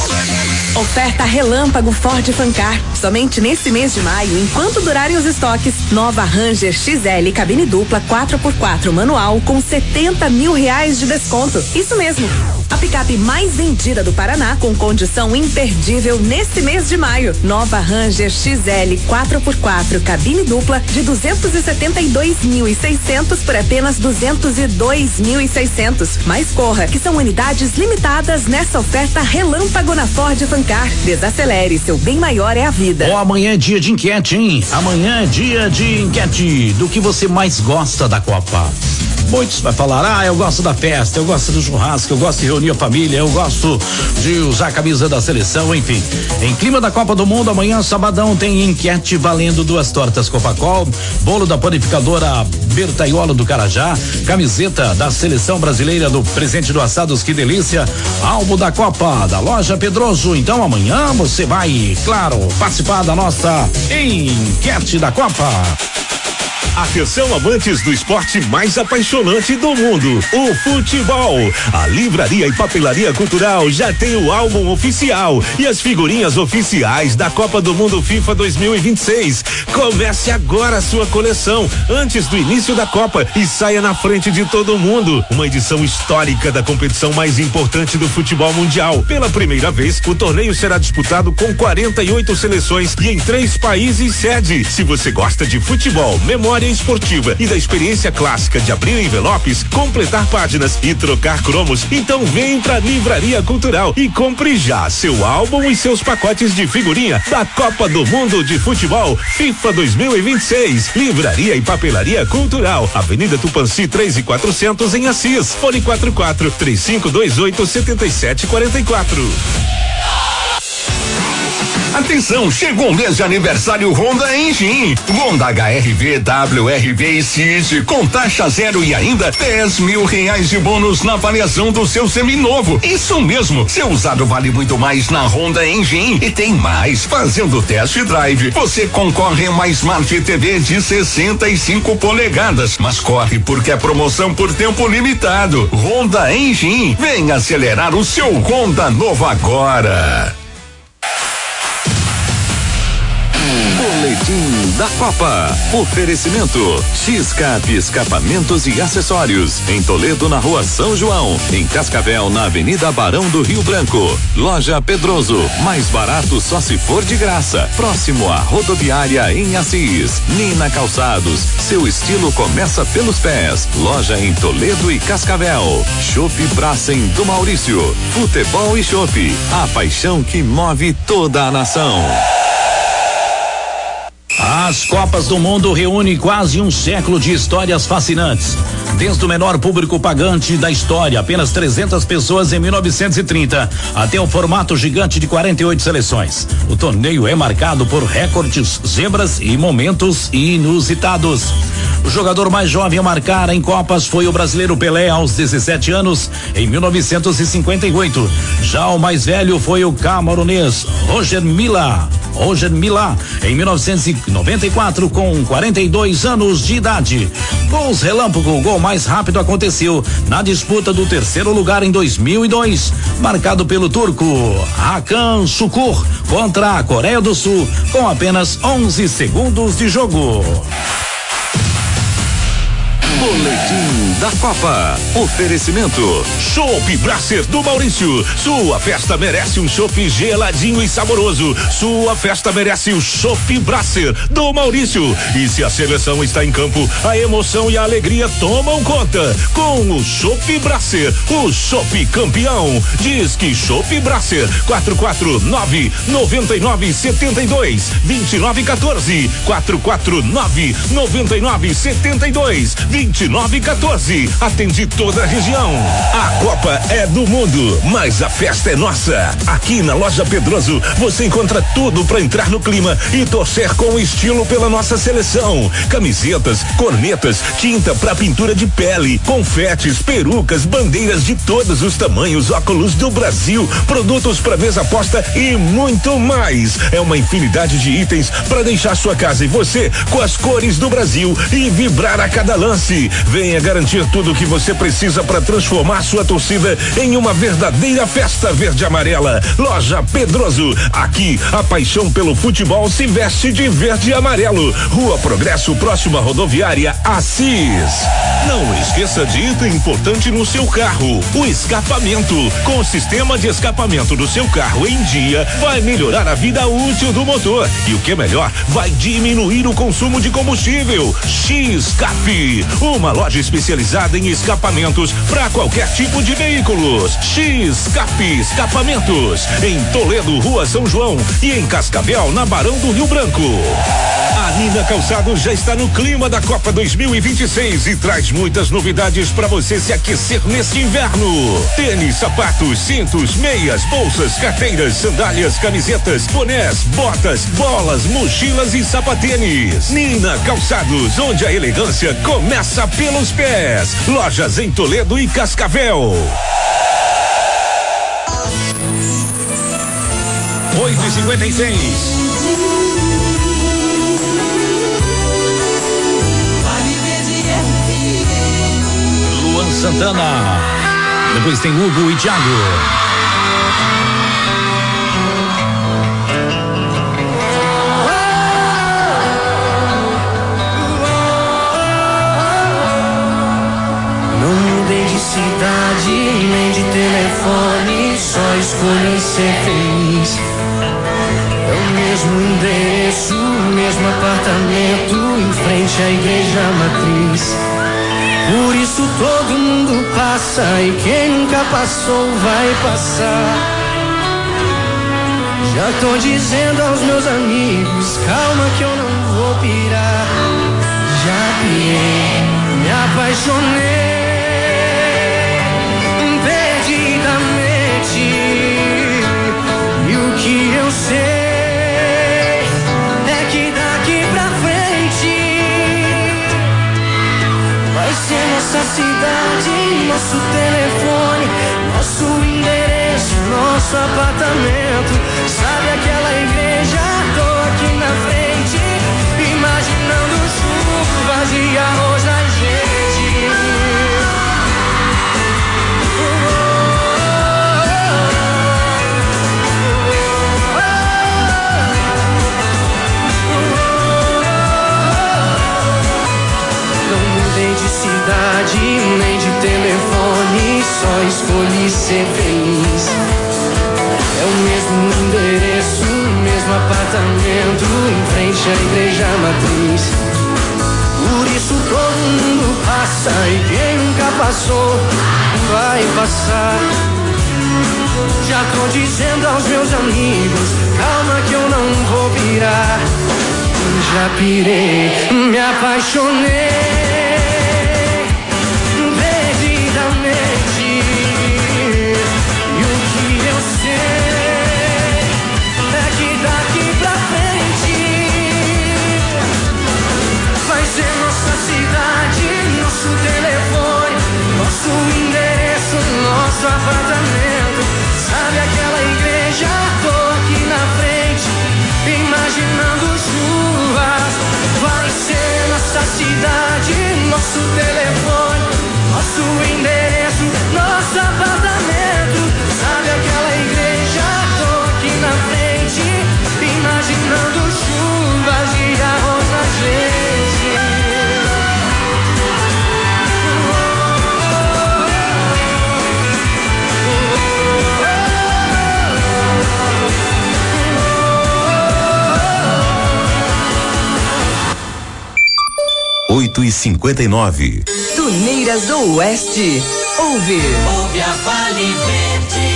Oferta Relâmpago Ford Fancar. Somente nesse mês de maio, enquanto durarem os estoques, nova Ranger X L cabine dupla quatro por quatro manual com setenta mil reais de desconto. Isso mesmo. A picape mais vendida do Paraná com condição imperdível nesse mês de maio. Nova Ranger X L quatro por quatro cabine dupla de duzentos e setenta e dois mil e seiscentos por apenas duzentos e dois mil e seiscentos. Mas corra, que são unidades limitadas nessa oferta Relâmpago na Ford Fancar. Desacelere, seu bem maior é a vida. Ó, oh, amanhã é dia de enquete, hein? Amanhã é dia de enquete do que você mais gosta da Copa. Muitos vai falar, ah, eu gosto da festa, eu gosto do churrasco, eu gosto de reunir a família, eu gosto de usar a camisa da seleção, enfim. Em clima da Copa do Mundo, amanhã, sabadão, tem enquete valendo duas tortas Copacol, bolo da panificadora Bertaiolo do Carajá, camiseta da seleção brasileira do presente do Assados, que delícia, álbum da Copa, da loja Pedroso. Então amanhã você vai, claro, participar da nossa enquete da Copa. Atenção, amantes do esporte mais apaixonante do mundo, o futebol. A Livraria e Papelaria Cultural já tem o álbum oficial e as figurinhas oficiais da Copa do Mundo FIFA dois mil e vinte e seis. Comece agora a sua coleção antes do início da Copa e saia na frente de todo mundo. Uma edição histórica da competição mais importante do futebol mundial. Pela primeira vez, o torneio será disputado com quarenta e oito seleções e em três países sede. Se você gosta de futebol, memória esportiva e da experiência clássica de abrir envelopes, completar páginas e trocar cromos, então vem pra Livraria Cultural e compre já seu álbum e seus pacotes de figurinha da Copa do Mundo de Futebol FIFA dois mil e vinte e seis. Livraria e Papelaria Cultural, Avenida Tupanci três e quatrocentos em Assis. Fone quatro quatro três cinco dois oito sete sete quatro quatro. Atenção, chegou o mês de aniversário Honda Engine. Honda H R V, W R V e City com taxa zero e ainda dez mil reais de bônus na avaliação do seu seminovo. Isso mesmo, seu usado vale muito mais na Honda Engine. E tem mais, fazendo test drive, você concorre a uma Smart T V de sessenta e cinco polegadas. Mas corre porque é promoção por tempo limitado. Honda Engine, vem acelerar o seu Honda novo agora. Boletim da Copa. Oferecimento X-Cap Escapamentos e Acessórios. Em Toledo, na Rua São João. Em Cascavel, na Avenida Barão do Rio Branco. Loja Pedroso. Mais barato só se for de graça. Próximo à rodoviária em Assis. Nina Calçados. Seu estilo começa pelos pés. Loja em Toledo e Cascavel. Chopp Bracem do Maurício. Futebol e Chopp. A paixão que move toda a nação. As Copas do Mundo reúnem quase um século de histórias fascinantes. Desde o menor público pagante da história, apenas trezentas pessoas em mil novecentos e trinta, até o formato gigante de quarenta e oito seleções. O torneio é marcado por recordes, zebras e momentos inusitados. O jogador mais jovem a marcar em Copas foi o brasileiro Pelé, aos dezessete anos, em mil novecentos e cinquenta e oito. Já o mais velho foi o camaronês Roger Mila. Roger Mila, em mil novecentos e noventa e quatro, com quarenta e dois anos de idade. Gols relâmpago, o gol mais rápido aconteceu na disputa do terceiro lugar em dois mil e dois, marcado pelo turco Hakan Şükür contra a Coreia do Sul, com apenas onze segundos de jogo. Boletim da Copa. Oferecimento Chopp Brasser do Maurício. Sua festa merece um chopp geladinho e saboroso. Sua festa merece o Chopp Brasser do Maurício. E se a seleção está em campo, a emoção e a alegria tomam conta. Com o Chopp Brasser, o chopp campeão. Diz que Chopp Brasser. quatro quatro nove, nove nove sete dois, dois nove um quatro. quatro quatro nove, nove nove sete dois, dois nove um quatro. Atende toda a região. A Copa é do mundo, mas a festa é nossa. Aqui na Loja Pedroso você encontra tudo para entrar no clima e torcer com estilo pela nossa seleção. Camisetas, cornetas, tinta para pintura de pele, confetes, perucas, bandeiras de todos os tamanhos, óculos do Brasil, produtos para mesa posta e muito mais. É uma infinidade de itens para deixar sua casa e você com as cores do Brasil e vibrar a cada lance. Venha garantir tudo o que você precisa para transformar sua torcida em uma verdadeira festa verde e amarela. Loja Pedroso. Aqui a paixão pelo futebol se veste de verde e amarelo. Rua Progresso, próxima rodoviária Assis. Não esqueça de item importante no seu carro: o escapamento. Com o sistema de escapamento do seu carro em dia, vai melhorar a vida útil do motor. E o que é melhor, vai diminuir o consumo de combustível. X-Cap, uma loja especializada em escapamentos para qualquer tipo de veículos. X-Cap Escapamentos, em Toledo, Rua São João, e em Cascavel, na Barão do Rio Branco. A Nina Calçados já está no clima da Copa dois mil e vinte e seis e traz muitas novidades para você se aquecer neste inverno. Tênis, sapatos, cintos, meias, bolsas, carteiras, sandálias, camisetas, bonés, botas, bolas, mochilas e sapatênis. Nina Calçados, onde a elegância começa pelos pés. Lojas em Toledo e Cascavel. oito e cinquenta e seis. Luan Santana. Depois tem Hugo e Thiago. Cidade, nem de telefone, só escolhi ser feliz. É o mesmo endereço, o mesmo apartamento, em frente à igreja matriz. Por isso todo mundo passa, e quem nunca passou vai passar. Já tô dizendo aos meus amigos, calma que eu não vou pirar. Já pirei, me apaixonei e o que eu sei é que daqui pra frente vai ser nossa cidade, nosso telefone, nosso endereço, nosso apartamento. Sabe aquela igreja? Tô aqui na frente, imaginando chuvas e arroz na gente. Cidade, nem de telefone, só escolhi ser feliz. É o mesmo endereço, o mesmo apartamento, em frente à igreja matriz. Por isso todo mundo passa, e quem nunca passou vai passar. Já tô dizendo aos meus amigos, calma que eu não vou pirar. Já pirei, me apaixonei cidade. nosso apartamento. Sabe aquela igreja? Tô aqui na frente, imaginando chuvas. Vai ser nossa cidade, nosso telefone, nosso endereço, nosso apartamento. Sabe aquela igreja? Tô aqui na frente, imaginando chuvas de arroz na gente. oito e cinquenta e nove. Tuneiras do Oeste. Ouve. Ouve a Vale Verde.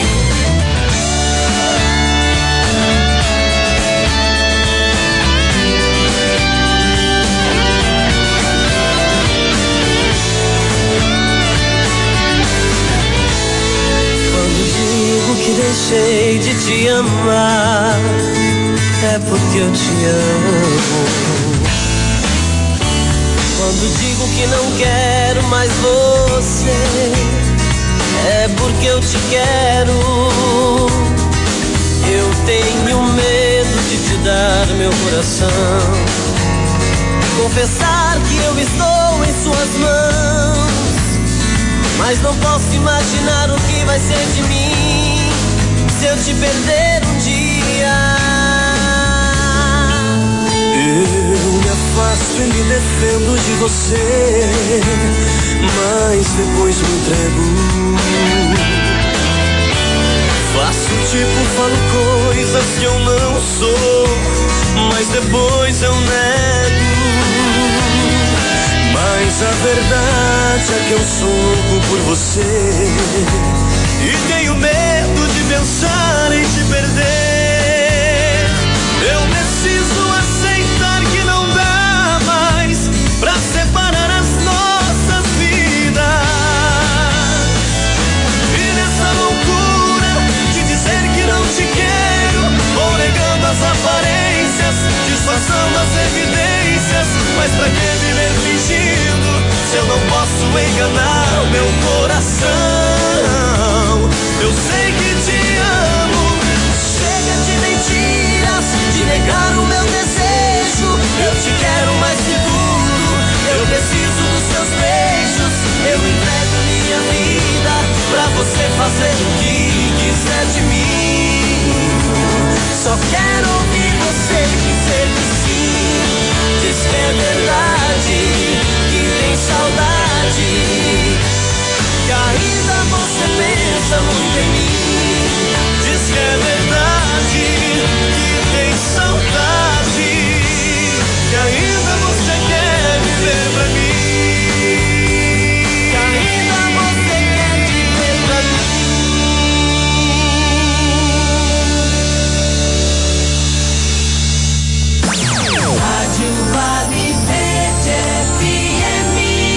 Quando digo que deixei de te amar, é porque eu te amo. Quando digo que não quero mais você, é porque eu te quero. Eu tenho medo de te dar meu coração, confessar que eu estou em suas mãos, mas não posso imaginar o que vai ser de mim se eu te perder um dia. Eu me afasto e me defendo de você, mas depois me entrego. Faço tipo, falo coisas que eu não sou, mas depois eu nego. Mas a verdade é que eu sou louco por você e tenho medo de pensar em te perder. Eu preciso aceitar que não dá mais pra separar as nossas vidas. E nessa loucura de dizer que não te quero, vou negando as aparências, disfarçando as evidências. Mas pra que viver fingindo se eu não posso enganar o meu coração? Eu sei que te amo. Chega de mentiras, de negar o meu desejo. Eu te quero mais seguro, eu preciso dos seus beijos. Eu entrego minha vida pra você fazer o que quiser de mim. Só quero ouvir você dizer que sim, diz que é verdade, que tem saudade, que ainda você pensa muito em mim. Diz que é verdade, que tem saudade, que ainda você quer viver pra mim, que ainda você quer viver pra mim. Rádio Vale Verde F M.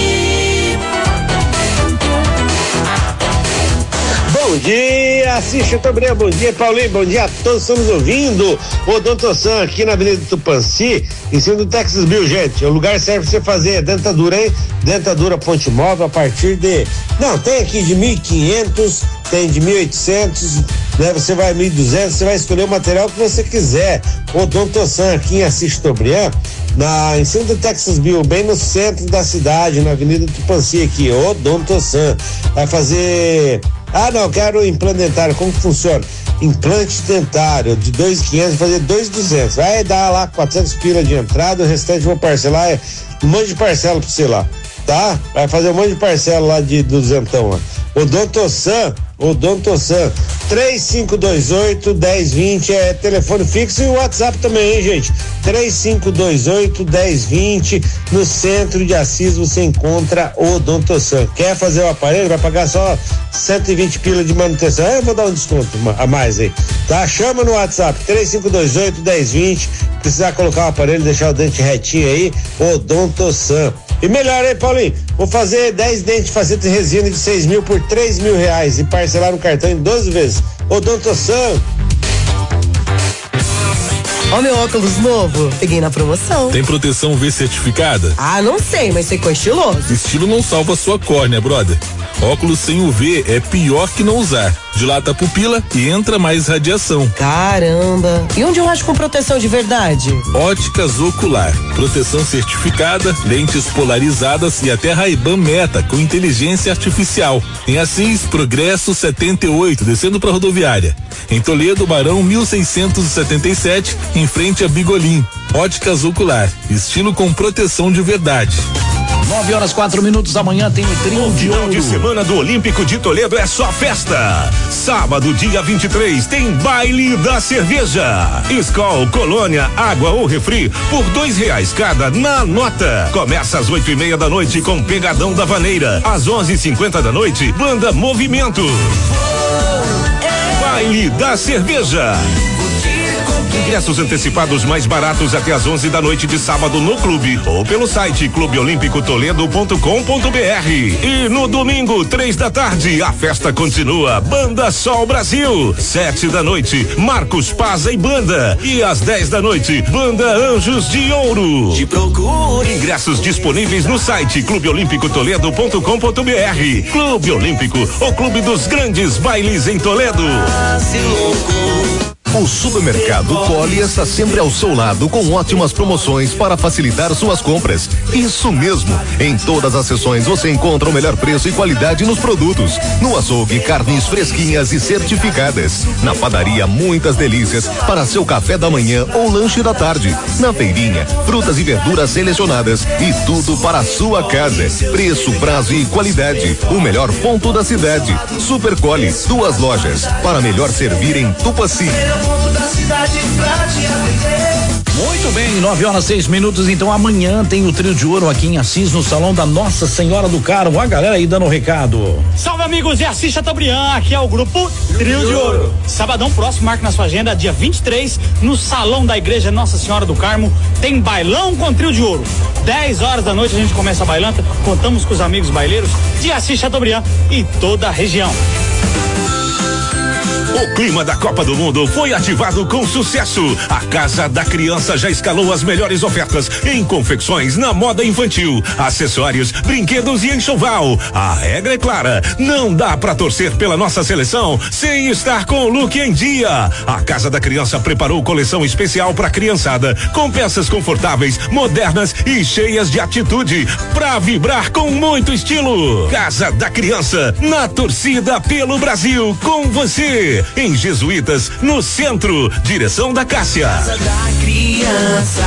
Bom dia, Assis Chateaubriand, bom dia, Paulinho, bom dia a todos, estamos ouvindo o Doutor Sam aqui na Avenida Tupanci, em cima do Texas Bill, gente. O lugar serve pra você fazer dentadura, hein? Dentadura Ponte Móvel a partir de. Não, tem aqui de mil e quinhentos, tem de mil e oitocentos, né? Você vai mil e duzentos, você vai escolher o material que você quiser. O Doutor Sam aqui em Assis Chateaubriand, na, em cima do Texas Bill, bem no centro da cidade, na Avenida Tupanci aqui, o Doutor Sam. Vai fazer. Ah, não, quero implante dentário. Como que funciona? Implante dentário de dois mil e quinhentos, fazer dois mil e duzentos. Vai dar lá quatrocentos pila de entrada, o restante vou parcelar, é um monte de parcela pra você lá, tá? Vai fazer um monte de parcela lá de duzentão lá. Odonto Sam, Odonto Sam, três cinco dois oito, um zero dois zero é telefone fixo e o WhatsApp também, hein, gente? três cinco dois oito, um zero dois zero, no centro de Assis você encontra o Odonto Sam. Quer fazer o aparelho? Vai pagar só cento e vinte pila de manutenção. Eu vou dar um desconto a mais aí, tá? Chama no WhatsApp, três cinco dois oito, um zero dois zero, precisar colocar o aparelho, deixar o dente retinho aí, Odonto Sam. E melhor, hein, Paulinho? Vou fazer dez dentes de faceta de resina de seis mil por três mil reais e parcelar no cartão em doze vezes. Odonto Sam. Ó, meu óculos novo, peguei na promoção. Tem proteção V certificada? Ah, não sei, mas ficou estiloso. Estilo não salva sua córnea, brother. Óculos sem U V é pior que não usar. Dilata a pupila e entra mais radiação. Caramba! E onde eu acho com proteção de verdade? Óticas Ocular. Proteção certificada, lentes polarizadas e até Ray-Ban Meta com inteligência artificial. Em Assis, Progresso setenta e oito, descendo para rodoviária. Em Toledo, Barão mil seiscentos e setenta e sete, em frente a Bigolim. Óticas Ocular. Estilo com proteção de verdade. nove horas, quatro minutos da manhã tem o trio de Final ouro. de semana do Olímpico de Toledo é só festa. Sábado, dia vinte e três, tem baile da cerveja. Skol, Colônia, água ou refri por dois reais cada na nota. Começa às oito e meia da noite com Pegadão da Vaneira. Às onze e cinquenta da noite, Banda Movimento. Baile da cerveja. Ingressos antecipados mais baratos até às onze da noite de sábado no clube ou pelo site clube olímpico toledo ponto com ponto br. E no domingo, três da tarde, a festa continua. Banda Sol Brasil, sete da noite, Marcos Paza e Banda. E às dez da noite, Banda Anjos de Ouro. Te procure. Ingressos disponíveis no site clube olímpico toledo ponto com ponto br. Clube Olímpico, o clube dos grandes bailes em Toledo. O Supermercado Poli está sempre ao seu lado com ótimas promoções para facilitar suas compras. Isso mesmo, em todas as seções você encontra o melhor preço e qualidade nos produtos. No açougue, carnes fresquinhas e certificadas. Na padaria, muitas delícias para seu café da manhã ou lanche da tarde. Na feirinha, frutas e verduras selecionadas e tudo para a sua casa. Preço, prazo e qualidade. O melhor ponto da cidade. Super Coli, duas lojas para melhor servir em Tupaci. Muito bem, nove horas, seis minutos. Então amanhã tem o trio de ouro aqui em Assis, no Salão da Nossa Senhora do Carmo. A galera aí dando o recado. Salve, amigos de Assis Chateaubriand, aqui é o grupo Trio de Ouro. Sabadão próximo, marque na sua agenda, dia vinte e três, no Salão da Igreja Nossa Senhora do Carmo, tem bailão com Trio de Ouro. dez horas da noite a gente começa a bailanta, contamos com os amigos baileiros de Assis Chateaubriand e toda a região. O clima da Copa do Mundo foi ativado com sucesso. A Casa da Criança já escalou as melhores ofertas em confecções na moda infantil, acessórios, brinquedos e enxoval. A regra é clara, não dá pra torcer pela nossa seleção sem estar com o look em dia. A Casa da Criança preparou coleção especial pra criançada, com peças confortáveis, modernas e cheias de atitude, pra vibrar com muito estilo. Casa da Criança, na torcida pelo Brasil, com você. Em Jesuítas, no centro, direção da Cássia. Casa da Criança.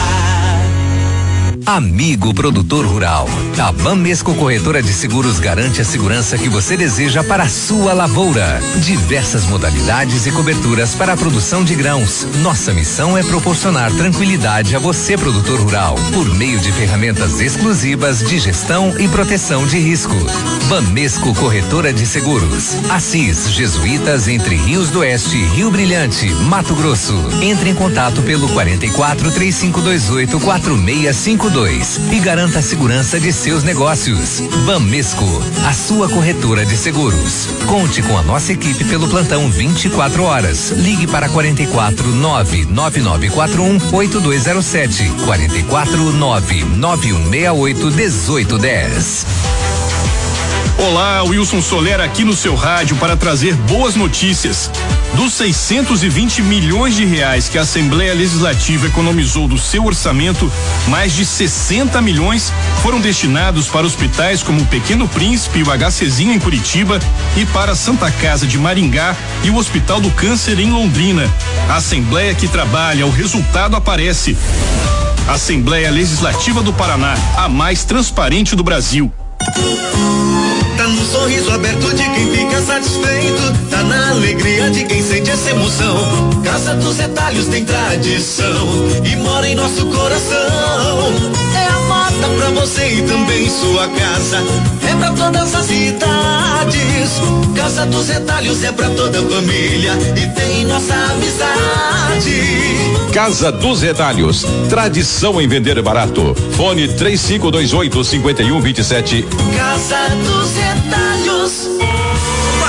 Amigo produtor rural, a Bamesco Corretora de Seguros garante a segurança que você deseja para a sua lavoura. Diversas modalidades e coberturas para a produção de grãos. Nossa missão é proporcionar tranquilidade a você, produtor rural, por meio de ferramentas exclusivas de gestão e proteção de risco. Bamesco Corretora de Seguros. Assis, Jesuítas, entre Rios do Oeste e Rio Brilhante, Mato Grosso. Entre em contato pelo quarenta e quatro, três cinco dois oito, quatro seis cinco dois e garanta a segurança de seus negócios. Bamesco, a sua corretora de seguros. Conte com a nossa equipe pelo plantão vinte e quatro horas. Ligue para quarenta e quatro, nove nove nove quatro um, oito dois zero sete, quarenta e quatro, nove nove um seis oito, dezoito dez. Olá, Wilson Soler aqui no seu rádio para trazer boas notícias. Dos seiscentos e vinte milhões de reais que a Assembleia Legislativa economizou do seu orçamento, mais de sessenta milhões foram destinados para hospitais como o Pequeno Príncipe e o HCzinho em Curitiba e para a Santa Casa de Maringá e o Hospital do Câncer em Londrina. A Assembleia que trabalha, o resultado aparece. Assembleia Legislativa do Paraná, a mais transparente do Brasil. Tá no sorriso aberto de quem fica satisfeito, tá na alegria de quem sente essa emoção. Casa dos Retalhos tem tradição e mora em nosso coração. É a moda pra você e também sua casa, é pra todas as idades. Casa dos Retalhos é pra toda a família e tem nossa amizade. Casa dos Retalhos, tradição em vender barato. Fone três cinco dois oito, cinco um dois sete. Casa dos Retalhos. Vai, vai, vai.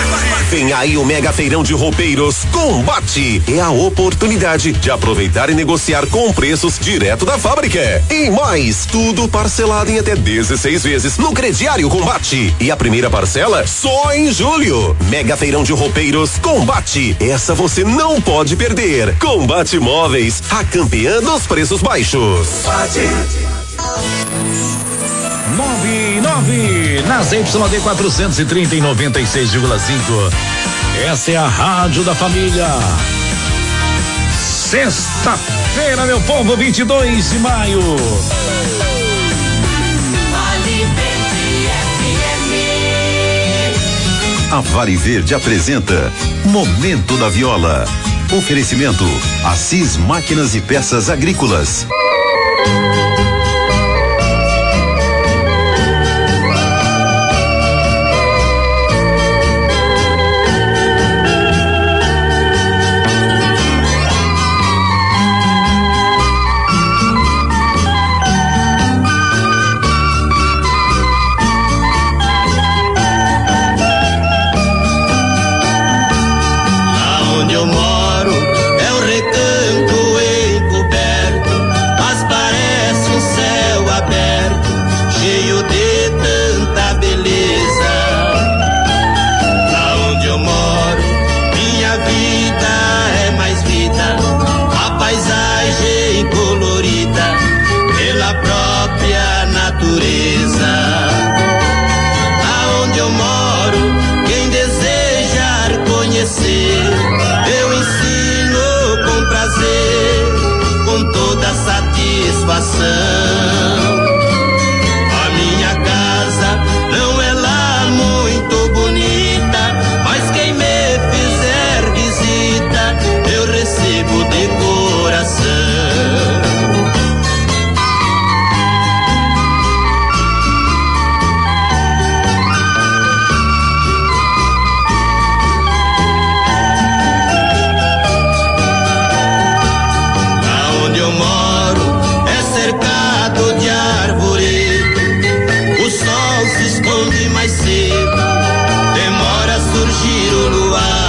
Vem aí o Mega Feirão de Roupeiros Combate. É a oportunidade de aproveitar e negociar com preços direto da fábrica. E mais, tudo parcelado em até dezesseis vezes no crediário Combate. E a primeira parcela só em julho. Mega Feirão de Roupeiros Combate. Essa você não pode perder. Combate Móveis, a campeã dos preços baixos. nove nove nas Y D quatrocentos e trinta e noventa e seis vírgula cinco. Essa é a Rádio da Família. Sexta-feira, meu povo, vinte e dois de maio. A Vale Verde apresenta Momento da Viola. Oferecimento Assis Máquinas e Peças Agrícolas. A minha casa não é lá muito bonita, mas quem me fizer visita eu recebo de coração. Aonde eu moro é cercado de arvoredo, o sol se esconde mais cedo, demora a surgir o luar.